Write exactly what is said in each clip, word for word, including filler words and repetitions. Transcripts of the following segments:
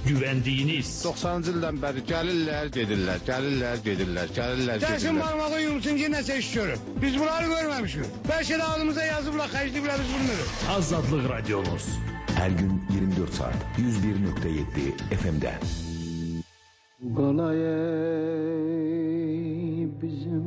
güvəndiyiniz. doxsanıncı ildən bəri gəlirlər, gedirlər, gəlirlər, gedirlər, gəlirlər, gedirlər. Gəlsin barmağı yumsun ki, nəsə iş görür. Biz bunları görməmişik. Bəlkə də ağlımıza yazıblar, xərcliblər biz bunları. Azadlıq Radyonuz. Her gün yirmi dört saat yüz bir nokta yedi F M'de. Qalay bizim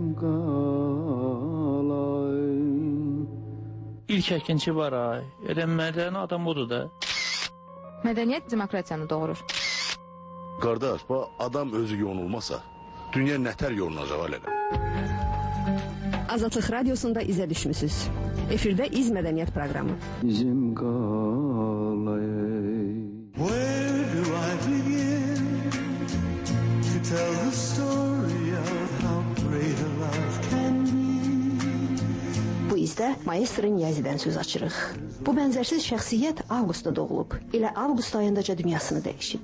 qalay. İlk əkinçi var ay. Elə mədəni adam odur da. Mədəniyyət demokratiyanı doğurur. Qardaş, bu adam özü yonulmasa, dünya nətər yolunacaq alələ? Azadlıq Radyosunda izə düşmüsünüz. Efirdə İz Mədəniyyət proqramı. Bizim qalay. Where do I begin to tell the story of how great a love can be? Bu izdə Maestro Niyazidən söz açırıq. Bu bənzərsiz şəxsiyyət Avqustda doğulub. Elə Avqust ayındaca dünyasını dəyişib.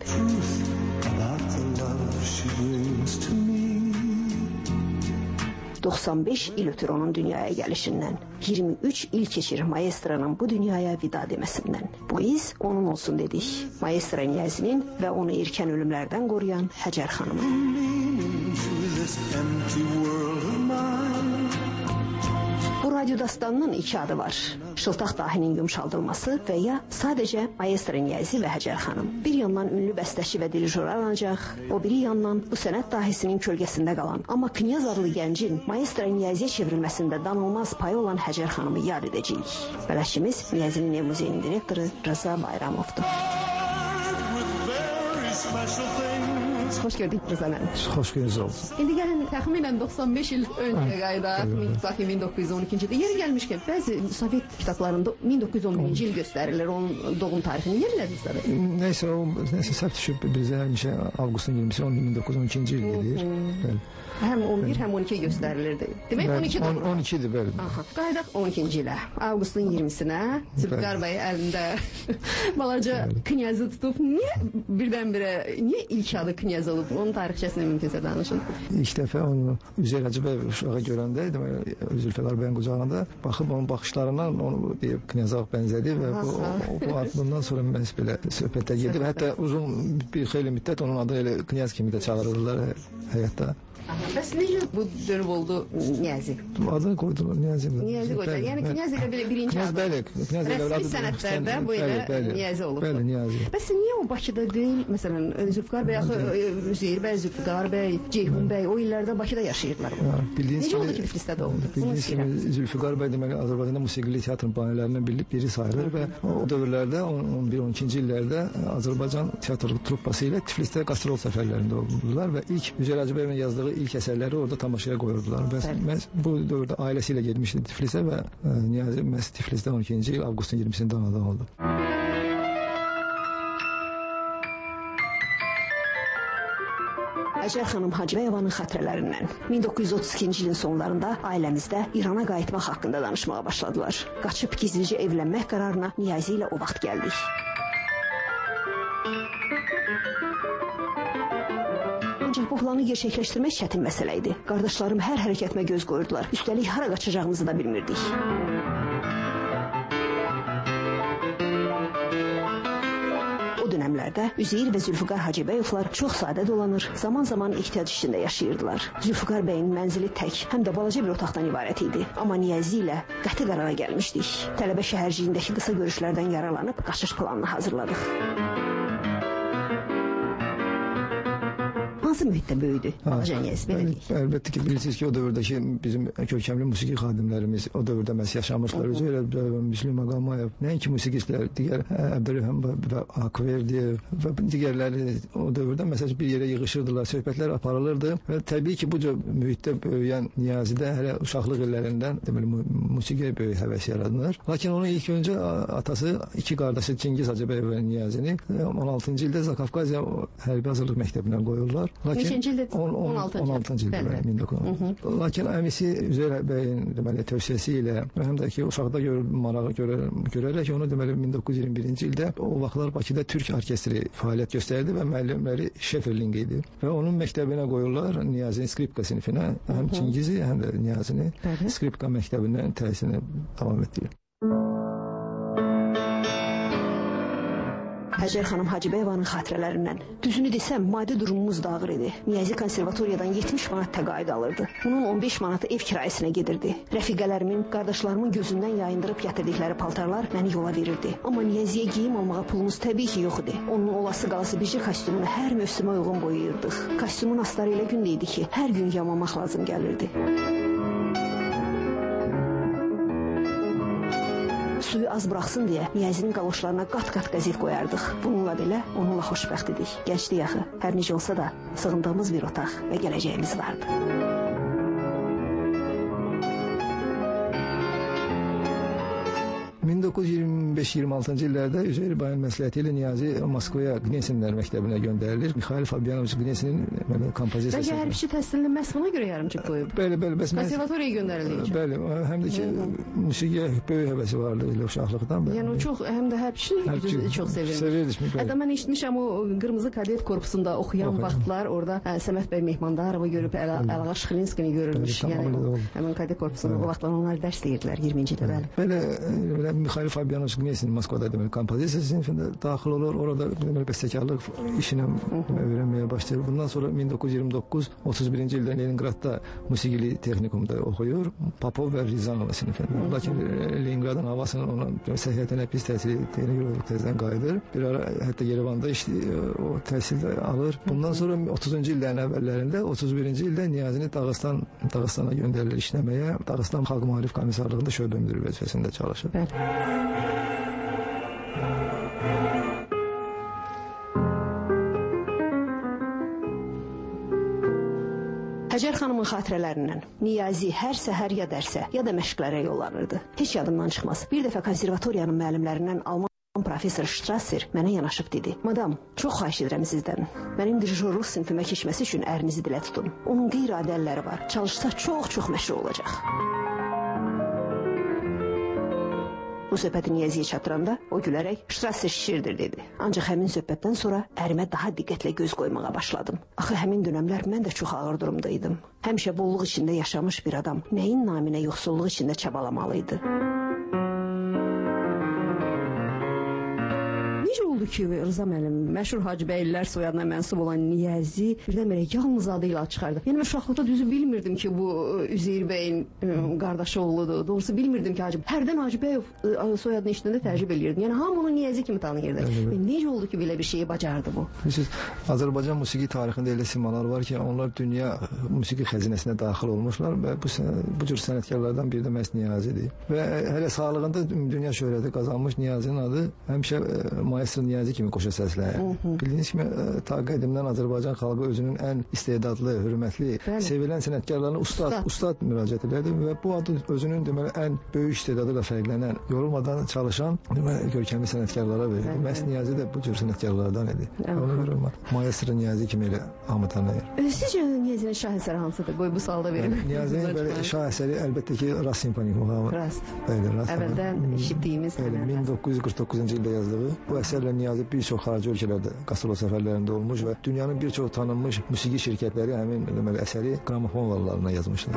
doxsan beş il ötür onun dünyaya gəlişindən. iyirmi üç il keçir Maestro'nun bu dünyaya vida deməsindən. Bu iz onun olsun dedik. Maestro Niyazinin və onu erkən ölümlərdən qoruyan Həcər xanımı. Bu radyo dastanının iki adı var. Şıltaq dahinin yumşaldılması və ya sadəcə Maestro Niyazi və Həcər xanım. Bir yandan ünlü bəstəçi və dirijor aranacaq, o biri yandan bu sənət dahisinin kölgəsində qalan, amma Knyaz adlı gəncin Maestro Niyaziyə çevrilməsində danılmaz payı olan Həcər xanımı yad edəcəyik. Bələdçimiz Niyazinin Ev Muzeyinin direktoru Rıza Bayramovdur. Xoş gördük Rıza müəllim. Xoş gördünüz olsun. İndi gəlin təxminən doxsan beş il öncə qayıdaq, min doqquz yüz on ikinci ildə. Yeri gəlmişkən, bəzi Sovet kitablarında min doqquz yüz on birinci il göstərilir, onun doğum tarixini yerlərdiniz də. Neysə, o nəsə səhv düşüb bizə həmişə Avqustun iyirmisi min doqquz yüz on ikinci il gedir. Həm on bir, həm on iki göstərilirdi. Demək on iki doğru. on ikidir, bəli. Qaydaq on ikinci ilə. Avqustun iyirmisinə Zülfikar bəy əlində balaca Knyazı tutub. Niyə birdən-birə, niyə ilk adı Knyaz olub? Onun tarixçəsini mümkünsə danışın. İlk dəfə onu Üzeyir Hacıbəy uşağı görəndə, Zülfikar bəyin qucağında baxıb onun baxışlarından onu deyib Knyaza bənzədi və bu, bu adından sonra məhz belə söhbətlər gedib. Hətta uzun bir xeyli müddət onun adını elə Knyaz kimi də çağırırlar həyatda. Bəs necə bu dönüb oldu Niyazi? Adını qoydular Niyazi. Niyazi qoydular. Yəni Knyaz ilə birinci adı. Bəli, Knyaz ilə rəsmi sənətlərdə bu ilə Niyazi olub. Bəli, Niyazi. Bəs niyə o Bakıda deyil? Məsələn, Zülfikar bəy, Üzeyir bəy, Zülfikar bəy, Ceyhun bəy o illərdə Bakıda yaşayırdılar. Necə oldu ki, Tiflisdə doğuldu? Bildiyiniz kimi Zülfikar bəy deməli Azərbaycanda musiqili teatrın bayilərindən biri sayılır və o dövrlərdə on bir on ikinci illərdə Azərbaycan teatr truppası ilə Tiflisdə qastrol səfərlərində oldular və ilk Üzeyir Hacıbəyevin yazdığı ilk əsərləri orada tamaşaya qoyurdular. Bəs məhz bu dövrdə ailəsi ilə getmişdi Tiflisə və Niyazi məhz Tiflisdə on ikinci il Avqustun iyirmisində anadan oldu. Həcər xanım Hacıbəyevanın xatirələrindən min doqquz yüz otuz ikinci ilin sonlarında ailəmizdə İrana qayıtmaq haqqında danışmağa başladılar. Qaçıb gizlicə evlənmək qərarına Niyazi ilə o vaxt gəldik. Ancaq bu planı gerçəkləşdirmək çətin məsələ idi. Qardaşlarım hər hərəkətimə göz qoyurdular. Üstəlik hara qaçacağımızı da bilmirdik. O dönəmlərdə Üzeyir və Zülfikar Hacıbəyevlər çox sadə dolanır, zaman-zaman ehtiyac içində yaşayırdılar. Zülfikar bəyin mənzili tək, həm də balaca bir otaqdan ibarət idi. Amma Niyazi ilə qəti qərara gəlmişdik. Tələbə şəhərciyindəki qısa görüşlərdən yararlanıb qaçış planını hazırladıq. Hansı mühitdə böyüdü balaca Niyazi, belə deyək? Əlbəttə ki, bilirsiniz ki, o dövrdəki bizim kökəmli musiqi xadimlərimiz o dövrdə məhz yaşamışlar. Özü elə Müslüm Maqamayev, nəinki musiqistlər, digər Əbdülrəhəm və Akverdiyev və digərləri o dövrdə məsələn bir yerə yığışırdılar, söhbətlər aparılırdı və təbii ki, bu mühitdə böyüyən Niyazidə hələ uşaqlıq illərindən deməli musiqiyə böyük həvəs yaradılır. Lakin onun ilk öncə atası, iki qardaşı Çingiz Hacıbəyev və Niyazini on altıncı ildə Zakafqaziya hərbi hazırlıq məktəbinə qoyurlar. Neçinci ildə? on altıncı ildə min doqquz yüz on. Lakin əmisi Üzeyir bəyin deməli tövsiyəsi ilə həm də ki uşaqda marağı görərək onu deməli min doqquz yüz iyirmi birinci ildə o vaxtlar Bakıda Türk orkestri fəaliyyət göstərdi və müəllimləri Şeferling idi. Və onun məktəbinə qoyurlar Niyazinin skripka sinifinə, həm Çingizi, həm də Niyazini skripka məktəbindən təhsilini davam etdirir. Həcər xanım Hacıbəyevanın xatirələrindən. Düzünü desəm, maddi durumumuz da ağır idi. Niyazi konservatoriyadan yetmiş manat təqaüd alırdı. Bunun on beş manatı ev kirayəsinə gedirdi. Rəfiqələrimin, qardaşlarımın gözündən yayındırıb gətirdikləri paltarlar məni yola verirdi. Amma Niyaziyə geyim almağa pulumuz təbii ki yox idi. Onun olası qalası bircə kostyumunu hər mövsümə uyğun boyayırdıq. Kostyumun astarı elə gündə idi ki, hər gün yamamaq lazım gəlirdi. Suyu az buraxsın deyə Niyazinin qaloşlarına qat-qat qəzet qoyardıq. Bununla belə onunla xoşbəxt idik. Gənclik axı, hər necə olsa da sığındığımız bir otaq və gələcəyimiz vardı. min doqquz yüz iyirmi beş iyirmi altıncı illərdə Üzeyir bəyin məsləhəti ilə Niyazi Moskvaya Qnesinlər məktəbinə göndərilir. Mikhail Fabianovich Qnesinin kompozisiyası. Bəlkə hərbiçi təhsilini məhz buna görə yarımçıq qoyub. Bəli, bəli, bəs konservatoriyaya göndərildiyi. Bəli, həm də ki musiqiyə böyük həvəsi vardı elə uşaqlıqdan. Yəni o çox həm də hərbiçi çox sevirmiş. Sevirmiş. Hətta mən eşitmişəm o Qırmızı Kadet korpusunda oxuyan vaxtlar orada Səməd bəy Mehmandarovu görüb Əlğa Şıxlinskini görürmüş. Yəni həmin Kadet korpusunda o vaxtlar onlar dərs deyirdilər iyirminci ildə bəli. Belə Mikhail Fabianovich Qnesin Moskvada deməli kompozisiya sinifində daxil olur. Orada deməli bəstəkarlıq işini öyrənməyə başlayır. Bundan sonra min doqquz yüz iyirmi doqquz otuz birinci ildə Leningradda musiqili texnikumda oxuyur. Popov və Rizanova sinifində. Lakin Leningradın havasının ona səhiyyətinə pis təsir etdiyini görüb tezdən qayıdır. Bir ara hətta Yerevanda işləyir, o təhsil alır. Bundan sonra otuzuncu illərin əvvəllərində otuz birinci ildə Niyazini Dağıstan Dağıstana göndərilir işləməyə. Dağıstan Xalq Müharif Komissarlığında şöbə müdiri vəzifəsində çalışır. Bəli. Həcər xanımın xatirələrindən Niyazi hər səhər ya dərsə, ya da məşqlərə yollanırdı. Heç yadımdan çıxmaz. Bir dəfə konservatoriyanın müəllimlərindən Alman professor Strasser mənə yanaşıb dedi: "Madam, çox xahiş edirəm sizdən. Mənim dirijorluq sinifimə keçməsi üçün ərinizi dilə tutun. Onun qeyri-adi əlləri var. Çalışsa çox-çox məşhur olacaq." Bu söhbəti Niyaziyə çatdıranda o gülərək Strasser şişirdir dedi. Ancaq həmin söhbətdən sonra ərimə daha diqqətlə göz qoymağa başladım. Axı həmin dönəmlər mən də çox ağır durumda idim. Həmişə bolluq içində yaşamış bir adam nəyin naminə yoxsulluq içində çabalamalıydı? Necə oldu ki, Rıza müəllim, məşhur Hacıbəylilər soyadına mənsub olan Niyazi birdən-birə yalnız adıyla çıxardı? Yəni, mən uşaqlıqda düzü bilmirdim ki, bu Üzeyir bəyin qardaşı oğludur. Doğrusu bilmirdim ki, hərdən Hacıbəyov soyadını işləndə təəccüb eləyirdim. Yəni, hamı onu Niyazi kimi tanıyırdı. Necə oldu ki, belə bir şeyi bacardı bu? Bilirsiniz, Azərbaycan musiqi tarixində elə simalar var ki, onlar dünya musiqi xəzinəsinə daxil olmuşlar və bu, bu cür sənətkarlardan biri də məhz Niyazidir. Və hələ sağlığında dünya şöhrəti qazanmış Niyazinin adı həmişə Maestro Niyazi kimi qoşa səsləyir. Bildiyiniz kimi, ta qədimdən Azərbaycan xalqı özünün ən istedadlı, hörmətli, bəli, sevilən sənətkarlarına ustad, ustad, ustad müraciət edirdi və bu adı özünün deməli ən böyük istedadıyla fərqlənən, yorulmadan çalışan deməli görkəmli sənətkarlara verirdi. Məhz Niyazi də bu cür sənətkarlardan idi. Ona görə Maestro Niyazi kimi elə hamı tanıyır. Sizcə Niyazinin şah əsəri hansıdır? Qoy bu salda verim. Niyazinin belə şah əsəri əlbəttə ki, Rast simfonik muğamı. Rast. Bəli, Rast. Əvvəldən eşitdiyimiz. min doqquz yüz qırx doqquzuncu ildə yazdığı bu əsərlə Niyazi bir çox xarici ölkələrdə qastrol səfərlərində olmuş və dünyanın bir çox tanınmış musiqi şirkətləri həmin deməli əsəri qramofon vallarına yazmışlar.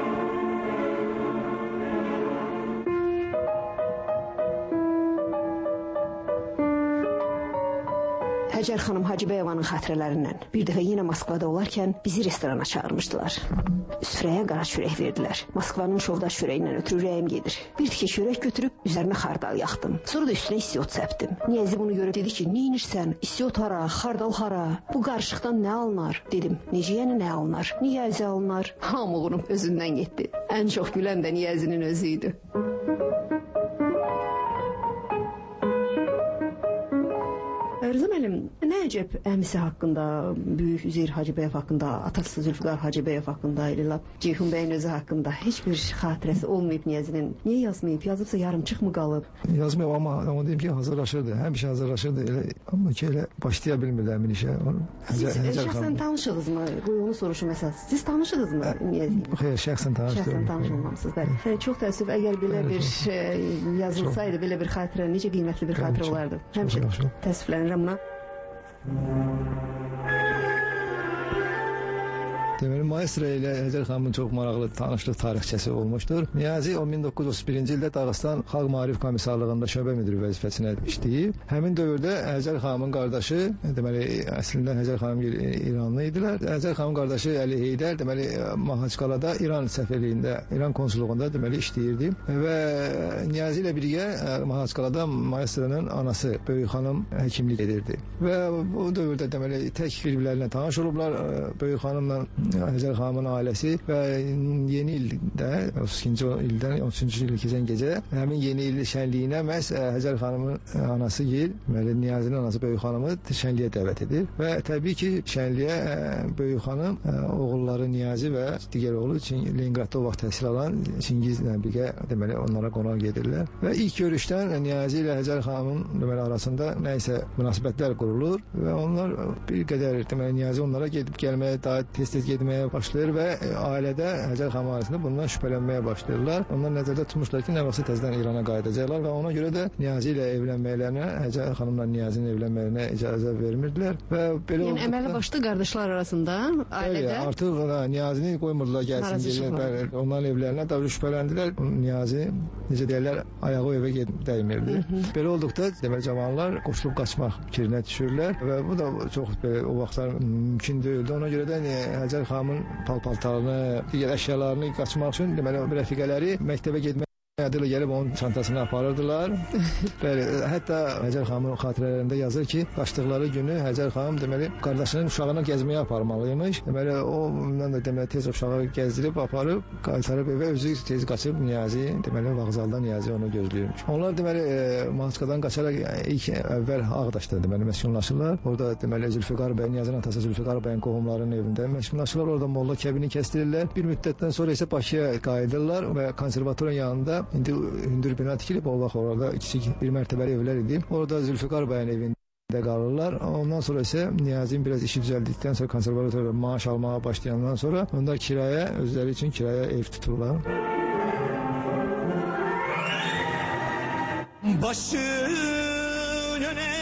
Həcər xanım Hacıbəyevanın xatirələrindən bir dəfə yenə Moskvada olarkən bizi restorana çağırmışdılar. Süfrəyə qara çörək verdilər. Moskvanın şovdaş çörəyindən ötürü ürəyim gedir. Bir tikə çörək götürüb üzərinə xardal yaxdım. Sonra da üstünə istiot səpdim. Niyazi bunu görüb dedi ki, "Neynirsən? İstiot hara, xardal hara? Bu qarışıqdan nə alınar?" Dedim, "Necə yəni nə alınar? Niyazi alınar." Hamılığını özündən getdi. Ən çox gülən də Niyazinin özü idi. Rıza müəllim, nə əcəb əmisi haqqında, böyük Üzeyir Hacıbəyev haqqında, atası Zülfüqar Hacıbəyev haqqında, elə Ceyhun bəyin özü haqqında heç bir xatirəsi olmayıb Niyazinin. Niyə yazmayıb? Yazıbsa yarımçıq mı qalıb? Yazmayıb, amma amma deyim ki, hazırlaşırdı. Həmişə hazırlaşırdı. Elə, amma ki, elə başlaya bilmirdi həmin işə. Siz şəxsən tanışıdınızmı? Qoy onu soruşum əsas. Siz tanışıdınızmı Niyazi? Xeyr, şəxsən tanışdım. Şəxsən tanış olmamısınız, bəli. Çox təəssüf, əgər belə bir yazılsaydı, belə bir xatirə, necə qiymətli bir xatirə olardı. Həmişə təəssüflənirəm buna. Deməli, maestro ilə Həcər xanımın çox maraqlı tanışlıq tarixçəsi olmuşdur. Niyazi o min doqquz yüz otuz birinci ildə Dağıstan Xalq Maarif Komissarlığında şöbə müdiri vəzifəsinə işləyib. Həmin dövrdə Həcər xanımın qardaşı, deməli, əslində Həcər xanım İranlı idilər. Həcər xanımın qardaşı Əli Heydər, deməli, Mahaçqalada İran səfirliyində, İran konsulluğunda deməli işləyirdi və Niyazi ilə birgə Mahaçqalada maestronun anası Böyük xanım həkimlik edirdi. Və bu dövrdə deməli tək bir-birlərinə tanış olublar. Böyük xanımla Həcər xanımın ailəsi və yeni ildə otuz ikinci ildən on üçüncü il keçən gecə həmin yeni il şənliyinə məhz Həcər xanımın anası Yel, deməli Niyazinin anası Böyük xanımı şənliyə dəvət edir və təbii ki şənliyə Böyük xanım oğulları Niyazi və digər oğlu Leninqradda o vaxt təhsil alan Çingizlə birgə deməli onlara qonaq gedirlər və ilk görüşdən Niyazi ilə Həcər xanımın deməli arasında nə isə münasibətlər qurulur və onlar bir qədər deməli Niyazi onlara gedib gəlməyə, daha tez-tez getməyə başlayır və ailədə Həcər xanım ailəsində bundan şübhələnməyə başlayırlar. Onlar nəzərdə tutmuşlar ki, nə vaxtsa təzədən İrana qayıdacaqlar və ona görə də Niyazi ilə evlənməklərinə, Həcər xanımla Niyazinin evlənməyinə icazə vermirdilər və belə yəni əməli başlı qardaşlar arasında ailədə bəli, artıq Niyazini qoymurdular gəlsin gəlsin. Onların evlərinə də şübhələndilər. Niyazi necə deyirlər, ayağı evə dəymirdi. Belə olduqda deməli cavanlar qoşulub qaçmaq fikrinə düşürlər və bu da çox belə, o vaxtlar mümkün deyildi. Ona görə də Həcər xanımın pal-paltarını, digər əşyalarını qaçmaq üçün deməli rəfiqələri məktəbə getmək adıyla gəlib onun çantasını aparırdılar. Bəli, hətta Həcər xanımın xatirələrində yazır ki, qaçdıqları günü Həcər xanım deməli qardaşının uşağını gəzməyə aparmalıymış. Deməli o ondan da deməli tez uşağı gəzdirib aparıb, qaytarıb evə özü tez qaçıb Niyazi, deməli vağzalda Niyazi onu gözləyirmiş. Onlar deməli e, Maskıdan qaçaraq ilk əvvəl Ağdaşda deməli məskunlaşırlar. Orada deməli Zülfiqar bəy, Niyazinin atası Zülfiqar bəyin qohumlarının evində məskunlaşırlar. Orada molla kəbini kəstirirlər. Bir müddətdən sonra isə Bakıya qayıdırlar və konservatoriyanın yanında İndi hündür bina tikilib, o vaxt orada kiçik bir mərtəbəli evlər idi. Orada Zülfiqar bəyin evində qalırlar. Ondan sonra isə Niyazin biraz işi düzəldikdən sonra konservatoriyada maaş almağa başlayandan sonra onlar kiraya, özləri üçün kiraya ev tuturlar. Başın öne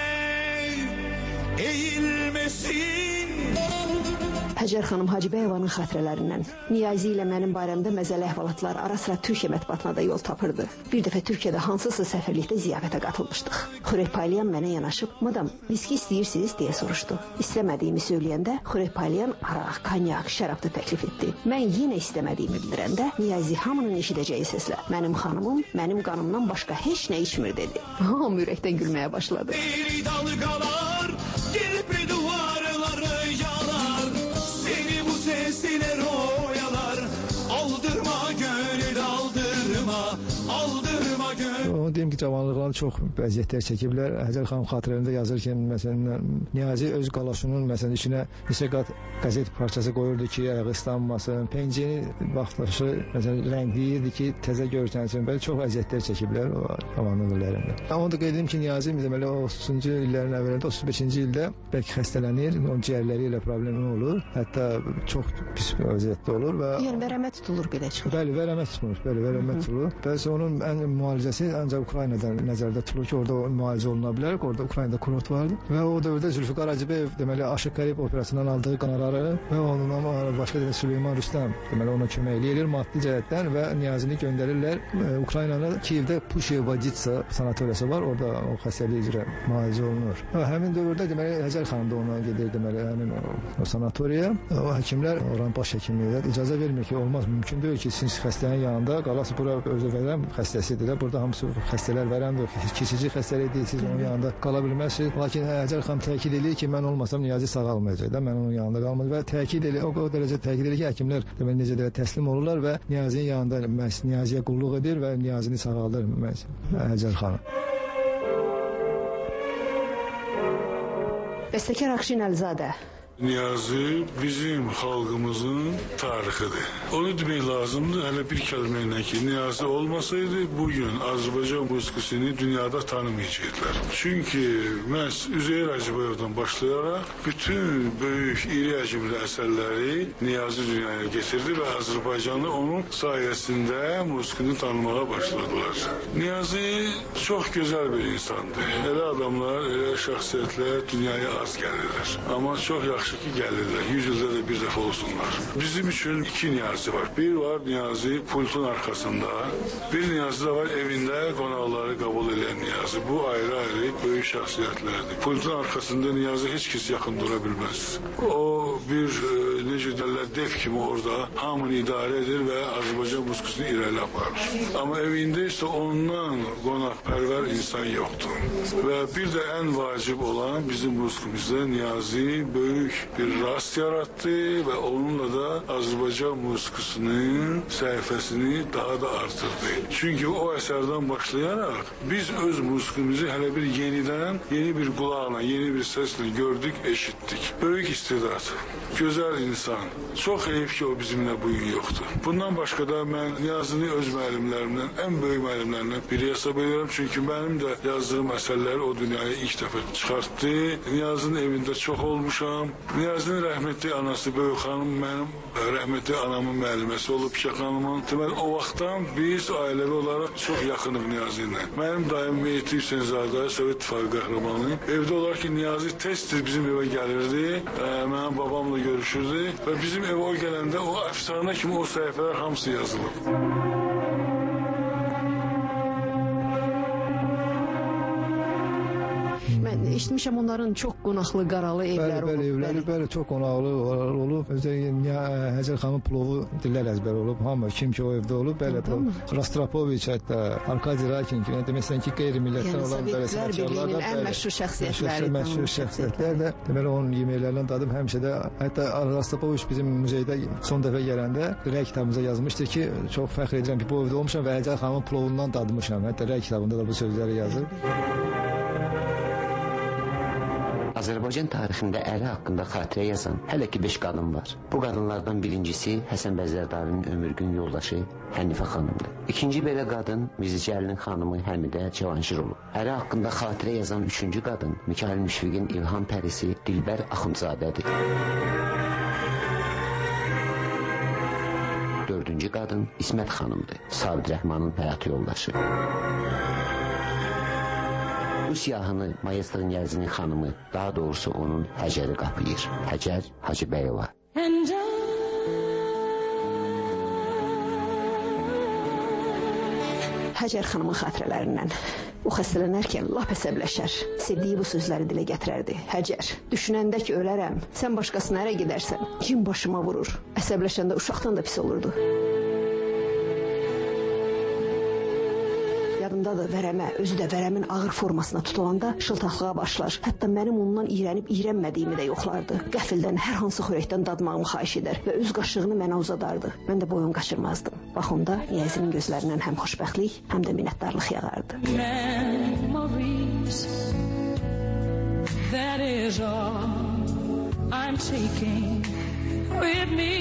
eğilmesin. Həcər xanım Hacıbəyevanın xatirələrindən Niyazi ilə mənim barəmdə məzəli əhvalatlar ara-sıra Türkiyə mətbuatına da yol tapırdı. Bir dəfə Türkiyədə hansısa səfirlikdə ziyafətə qatılmışdıq. Xörək paylayan mənə yanaşıb, "Madam, viski istəyirsiniz?" deyə soruşdu. İstəmədiyimi söyləyəndə xörək paylayan araq, konyak, şərab da təklif etdi. Mən yenə istəmədiyimi bildirəndə Niyazi hamının eşidəcəyi səslə, "Mənim xanımım mənim qanımdan başqa heç nə içmir" dedi. Hamı ürəkdən gülməyə başladı. Dalgalar gelip duvarları yalar, seni bu sesler oyalar, aldırma gönül aldırma, aldırma gönül. Onu deyim ki, cavanlıqlarını çox vəziyyətlər çəkiblər. Həcər xanım xatirələrində yazır ki, məsələn, Niyazi öz qalaşının məsələn içinə neçə qat qəzet parçası qoyurdu ki, ayağı ıslanmasın. Pencini vaxtlaşı məsələn rəngləyirdi ki, təzə görsənsin. Belə çox vəziyyətlər çəkiblər o cavanlıq illərində. Onu da qeyd edim ki, Niyazi deməli o otuzuncu illərin əvvəlində otuz beşinci ildə bəlkə xəstələnir, onun ciyərləri ilə problemi olur. Hətta çox pis vəziyyətdə olur və yəni vərəmə tutulur belə çıxır. Bəli, vərəmə tutulur. Bəli, vərəmə tutulur. Bəs onun ən müalicəsi ancaq Ukraynadan nəzərdə tutulur ki, orada müalicə oluna bilər. Orada Ukraynada kurort vardı və o dövrdə Zülfiqar Hacıbəyev deməli Aşıq Qərib operasından aldığı qanarları və ondan başqa deməli Süleyman Rüstəm deməli ona kömək eləyir maddi cəhətdən və Niyazini göndərirlər e, Ukraynada, Kiyevdə Puşevoditsa sanatoriyası var. Orada o xəstəlik üzrə müalicə olunur. Və həmin dövrdə deməli Həcər xanım da ona gedir deməli həmin o, o sanatoriyaya. O həkimlər, oran baş həkimlər icazə vermir ki, olmaz, mümkün deyil ki, siz xəstənin yanında qalası bura özü vərəm xəstəsidir. Burada hamısı xəstələr vərəmdir, keçici xəstəlik deyil, siz onun yanında qala bilməzsiniz. Lakin Həcər xanım təkid edir ki, mən olmasam Niyazi sağalmayacaq da, mən onun yanında qalmadım və təkid edir, o, o dərəcə təkid edir ki, həkimlər deməli necə də təslim olurlar və Niyazinin yanında məhz Niyaziyə qulluq edir və Niyazini sağaldır məhz Həcər xanım. Bəstəkar Akşin Əlizadə. Niyazi bizim xalqımızın tarixidir. Onu demək lazımdır, hələ bir kəlmə ilə ki, Niyazi olmasaydı bugün Azərbaycan musiqisini dünyada tanımayacaqlar. Çünki məhz Üzeyir Hacıbəyovdan başlayaraq bütün böyük, iri həcmli əsərləri Niyazi dünyaya getirdi və Azərbaycanlı onun sayəsində musiqini tanımağa başladılar. Niyazi çox gözəl bir insandır. Elə adamlar, elə şəxsiyyətlər dünyaya az gəlirlər. Amma çox yaxşı yaxşı ki gəlirlər. yüz ildə də bir dəfə olsunlar. Bizim üçün iki Niyazi var. Bir var Niyazi pultun arxasında. Bir Niyazi da var evində qonaqları qəbul edən Niyazi. Bu ayrı-ayrı böyük şəxsiyyətlərdir. Pultun arxasında Niyazi heç kəs yaxın dura bilməz. O bir e, necə deyirlər dev kimi orada hamını idarə edir və Azərbaycan musiqisini irəli aparır. Amma evində isə ondan qonaqpərvər insan yoxdur. Və bir də ən vacib olan bizim musiqimizdə Niyazi böyük bir rast yaratdı və onunla da Azərbaycan musiqisinin səhifəsini daha da artırdı. Çünki o əsərdən başlayaraq biz öz musiqimizi hələ bir yenidən, yeni bir qulaqla, yeni bir səslə gördük, eşitdik. Böyük istedad, gözəl insan. Çox heyif ki, o bizimlə bu gün yoxdur. Bundan başqa da mən Niyazini öz müəllimlərimdən, ən böyük müəllimlərimdən biri hesab edirəm. Çünki mənim də yazdığım əsərləri o dünyaya ilk dəfə çıxartdı. Niyazinin evində çox olmuşam. Niyazinin rəhmətli anası Böyük xanım mənim rəhmətli anamın müəlliməsi olub Şəx xanımın. Deməli, o vaxtdan biz ailəvi olaraq çox yaxınıq Niyazi ilə. Mənim daim Meyti Hüseynzadə, Sovet İttifaqı qəhrəmanı. Evdə olar ki, Niyazi tez-tez bizim evə gəlirdi. E, mənim babamla görüşürdü və bizim evə o gələndə o əfsanə kimi o səhifələr hamısı yazılıb. Mən eşitmişəm onların çox qonaqlı, qaralı evləri bəli, olub. Bəli, evləri bəli, çox qonaqlı olub. Özəlliklə Həcər xanımın plovu dillər əzbər olub. Hamı kim ki o evdə olub, bəli, Rastropoviç, hətta Arkadi Rakin kimi, deməsən ki, qeyri-millətdən olan belə sənətkarlar da, ən məşhur şəxsiyyətləri, məşhur şəxsiyyətlər də, deməli onun yeməklərindən dadım həmişə də, hətta Rastropoviç bizim muzeydə son dəfə gələndə rəy kitabımıza yazmışdı ki, çox fəxr edirəm ki, bu evdə olmuşam və Həcər xanımın plovundan dadmışam. Hətta rəy kitabında da bu sözləri yazıb. Azərbaycan tarixində əri haqqında xatirə yazan hələ ki beş qadın var. Bu qadınlardan birincisi Həsən Bəzərdarinin ömürgün yoldaşı Hənifə xanımdır. İkinci belə qadın Mirzəcəlilin xanımı Həmidə Cavanşir olub. Əri haqqında xatirə yazan üçüncü qadın Mikayıl Müşfiqin İlham pərisi Dilbər Axundzadədir. Dördüncü qadın İsmət xanımdır. Sabit Rəhmanın həyat yoldaşı. Bu siyahını Maestro Niyazinin xanımı, daha doğrusu onun Həcəri qapıyır. Həcər Hacıbəyova. Həcər xanımın xatirələrindən. O xəstələnərkən lap əsəbləşər. Sevdiyi bu sözləri dilə gətirərdi. Həcər, düşünəndə ki ölərəm, sən başqasına ərə gedərsən, kim başıma vurur? Əsəbləşəndə uşaqdan da pis olurdu. Yadımdadır vərəmə, özü də vərəmin ağır formasına tutulanda şıltaqlığa başlar. Hətta mənim ondan iyrənib iyrənmədiyimi də yoxlardı. Qəfildən hər hansı xörəkdən dadmağımı xahiş edər və öz qaşığını mənə uzadardı. Mən də boyun qaçırmazdım. Bax onda Niyazinin gözlərindən həm xoşbəxtlik, həm də minnətdarlıq yağardı. Memories, that is all I'm taking with me.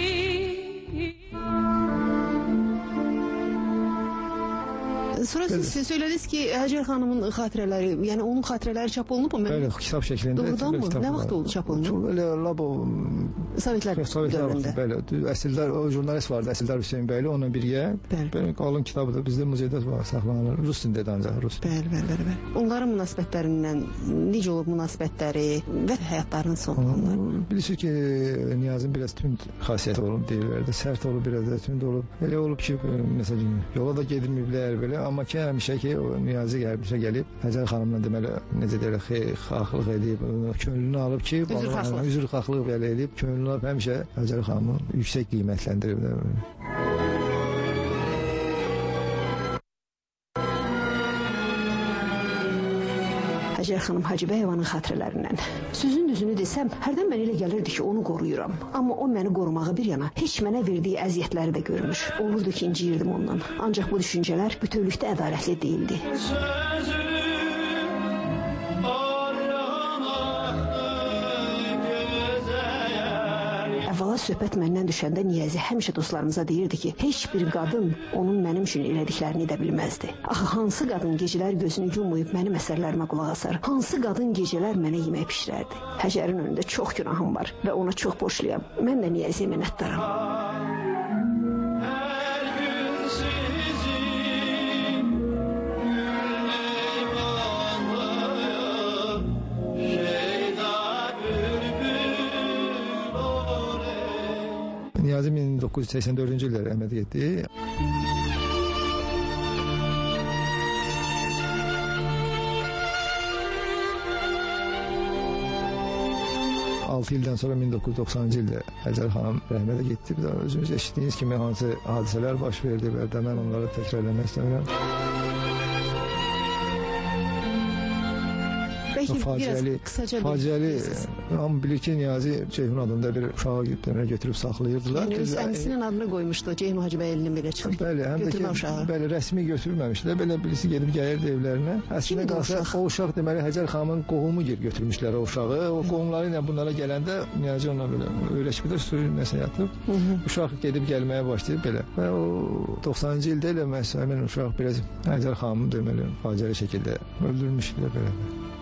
Sonra siz söylədiniz ki, Həcər xanımın xatirələri, yəni onun xatirələri çap olunub mu? Bəli, kitab şəklində. Doğrudan mı? Nə vaxt oldu çap olunub? Elə labo Sovetlər dövründə. Bəli, əsildar, o jurnalist vardı, Əsildar Hüseyin bəyli, onunla birgə. Bəli, qalın kitabıdır, bizdə muzeydə var, saxlanılır. Rus dilində ancaq, Rus. Bəli, bəli, bəli, bəli. Onların münasibətlərindən necə olub münasibətləri və həyatlarının sonları? Bilirsiniz ki, Niyazın biraz tünd xasiyyəti olub deyirlərdi, sərt olub, biraz da tünd olub. Elə olub ki, məsələn, yola da gedilməyiblər belə, amma ki, həmişə ki, o Niyazi gəlmişə gəlib, Həcər xanımla deməli, necə deyirək, xaxlıq edib, könlünü alıb ki, üzr xaxlıq belə edib, könlünü alıb həmişə Həcər xanımı yüksək qiymətləndirib. Həcər xanım Hacıbəyovanın xatirələrindən. Sözün düzünü desəm, hərdən mənə elə gəlirdi ki, onu qoruyuram. Amma o məni qorumağı bir yana, heç mənə verdiyi əziyyətləri də görmüş. Olurdu ki, inciyirdim ondan. Ancaq bu düşüncələr bütövlükdə ədalətli deyildi. Əvvəla söhbət məndən düşəndə Niyazi həmişə dostlarımıza deyirdi ki, heç bir qadın onun mənim üçün elədiklərini edə bilməzdi. Axı, hansı qadın gecələr gözünü yummayıb mənim əsərlərimə qulaq asar? Hansı qadın gecələr mənə yemək pişirərdi? Həcərin önündə çox günahım var və ona çox borçluyam. Mən də Niyaziyə minnətdaram. Niyazi min doqquz yüz səksən dördüncü ildə rəhmətə getdi. altı ildən sonra min doqquz yüz doxsanıncı ildə Həcər xanım rəhmətə getdi. Bir də özünüz eşitdiyiniz kimi hansı hadisələr baş verdi və də mən onları təkrarlamaq istəmirəm. Faciəli, faciəli, hamı bilir ki, Niyazi Ceyhun adında bir uşağı götürüb saxlayırdılar. Yəni öz əmisinin adını qoymuşdu, Ceyhun Hacıbəylinin belə çıxdı. Bəli, həm də ki, bəli, rəsmi götürülməmişdilər, belə birisi gedib gəlirdi evlərinə. Əslində qalsa, o uşaq deməli Həcər xanımın qohumu götürmüşlər o uşağı. O qohumları ilə bunlara gələndə Niyazi ona belə öyrəşməkdə suyun nəsə yatıb. Uşaq gedib gəlməyə başlayıb belə. Və o doxsanıncı ildə elə məhz həmin uşaq biraz Həcər xanımı deməli faciəli şəkildə öldürmüşdülər belə.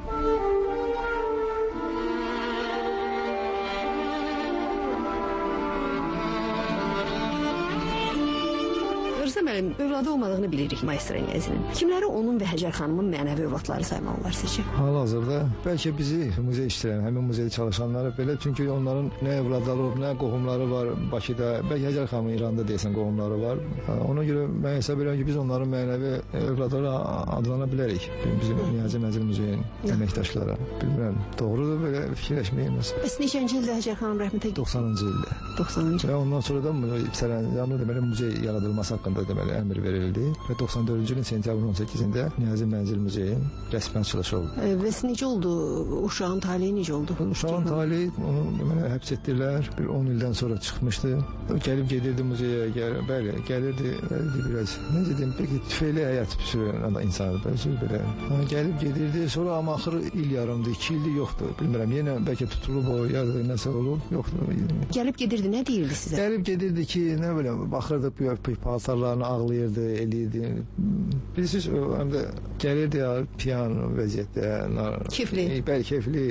Müəllim, övladı olmadığını bilirik Maestro Niyazinin. Kimləri onun və Həcər xanımın mənəvi övladları saymaq olar sizcə? Hal-hazırda bəlkə bizi muzey işləyən, həmin muzeydə çalışanları belə, çünki onların nə övladları olub, nə qohumları var Bakıda, bəlkə Həcər xanımın İranda deyəsən qohumları var. Ona görə mən hesab edirəm ki, biz onların mənəvi övladları adlana bilərik. Bizim Niyazi Mənzil Muzeyin əməkdaşları. Bilmirəm, doğrudur belə fikirləşməyimiz. Bəs neçənci ildə Həcər xanım rəhmətə getdi? doxsanıncı ildə. doxsanıncı. Və ondan sonra da sərəncamlı deməli muzey yaradılması haqqında deməli əmr verildi və doxsan dördüncü ilin sentyabrın on səkkizində Niyazi Mənzil Muzeyin rəsmi açılışı oldu. E, və necə oldu? Uşağın taleyi necə oldu? Uşağın taleyi onu deməli həbs etdilər. Bir on ildən sonra çıxmışdı. Gəlib gedirdi muzeyə, gəl, bəli, gəlirdi, gəlirdi biraz. Necə deyim, peki tüfeyli həyat sürən insan belə. Ha, gəlib gedirdi, sonra amma axırı il yarımdı, iki ildir yoxdur. Bilmirəm, yenə bəlkə tutulub o ya da nəsə olub, yoxdur. Gəlib gedirdi, nə deyirdi sizə? Gəlib gedirdi ki, nə biləm, baxırdı paltarlarını ağlayırdı, eləyirdi. Bilirsiniz, həm də gəlirdi ya, piyan vəziyyətdə. Keyfli. Bəli, keyfli.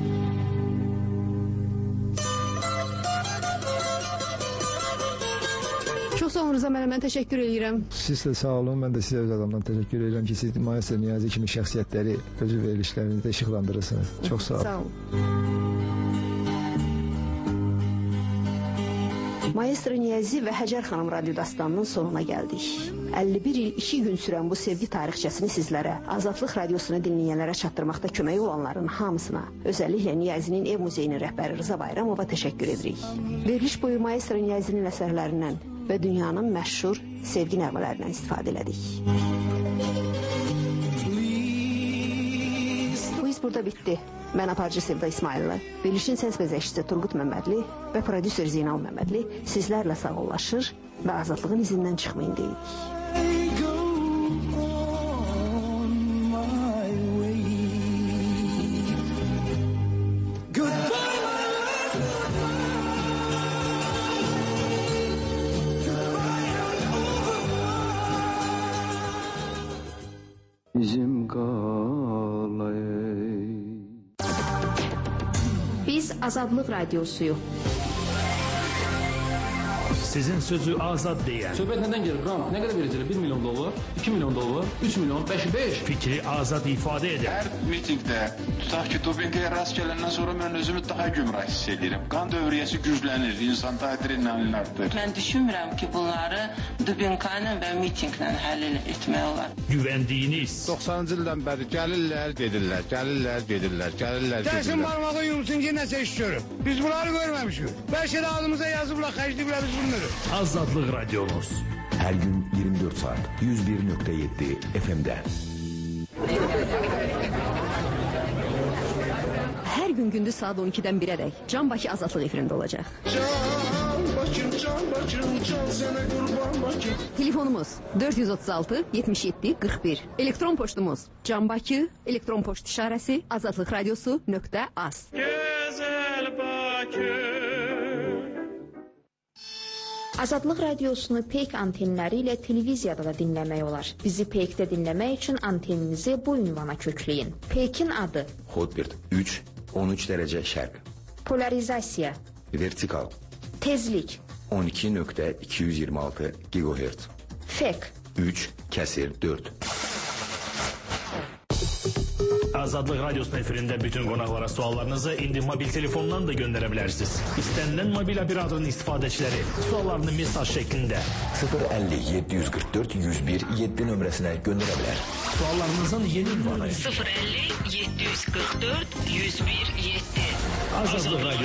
Çox sağ olun Rıza müəllim, mən təşəkkür edirəm. Siz də sağ olun, mən də sizə öz adamdan təşəkkür edirəm ki, siz Maestro Niyazi kimi şəxsiyyətləri özü verilişlərinizdə işıqlandırırsınız. Çox sağ olun. Sağ olun. Maestro Niyazi və Həcər xanım radyo dastanının sonuna gəldik. əlli bir il iki gün sürən bu sevgi tarixçəsini sizlərə, Azadlıq radiosunu dinləyənlərə çatdırmaqda kömək olanların hamısına, özəlliklə Niyazinin ev muzeyinin rəhbəri Rıza Bayramova təşəkkür edirik. Veriliş boyu Maestro Niyazinin əsərlərindən və dünyanın məşhur sevgi nəğmələrindən istifadə elədik. Bu iz burada bitdi. Mən aparıcı Sevda İsmailova, verilişin səs bəzəkçisi Turqut Məmmədli və prodüser Zeynal Məmmədli sizlərlə sağollaşır və azadlığın izindən çıxmayın deyirik. Bizim qalay. Biz Azadlıq Radiosuyuq. Sizin sözü azad deyən. Söhbət nədən gelir? Ram, nə qədər verəcəklər? bir milyon dollar, iki milyon dollar, üç milyon, beş, beş. Fikri azad ifadə edən. Hər mitingdə, tutaq ki, dopinqaya rast gələndən sonra mən özümü daha gümrah hiss edirəm. Qan dövriyyəsi güclənir, insanda adrenalin artır. Mən düşünmürəm ki, bunları dopinqayla və mitinglə həll etmək olar. Güvəndiyiniz. doxsanıncı ildən bəri gəlirlər, gedirlər, gəlirlər, gedirlər, gəlirlər, gedirlər. Gəlsin barmağı yumsun ki, nəsə iş görür. Biz bunları görməmişik. Bəlkə də adımıza yazıblar, xərcliblər biz bunları. Azadlıq Radyonuz. Her gün yirmi dört saat yüz bir nokta yedi F M'de. Hər gün gündüz saat on ikidən birədək Can Bakı Azadlıq efirində olacaq. Can Bakım, Can Bakım, can sənə qurban Bakım. Telefonumuz dörd yüz otuz altı yetmiş yeddi qırx bir. Elektron poçtumuz Can Bakı, elektron poçt işarəsi azadlıq radiosu nöqtə az. Gözəl Bakı. Azadlıq Radiosunu Peyk antenləri ilə televiziyada da dinləmək olar. Bizi Peykdə dinləmək üçün anteninizi bu ünvana kökləyin. Peykin adı Hotbird üç on üç dərəcə şərq. Polarizasiya, Vertikal tezlik, on iki nöqtə iki yüz iyirmi altı gigahertz. Fek üç kəsir dörd. Azadlıq Radyosu'nun efirində bütün qonaqlara suallarınızı indi mobil telefondan da göndərə bilərsiniz. İstənilən mobil operatörün istifadəçiləri suallarını mesaj şəklində sıfır əlli yeddi yüz qırx dörd yüz bir yeddi nömrəsinə göndərə bilər. Suallarınızın yeni ünvanı sıfır əlli yeddi yüz qırx dörd yüz bir yeddi. Azadlıq Radyosu.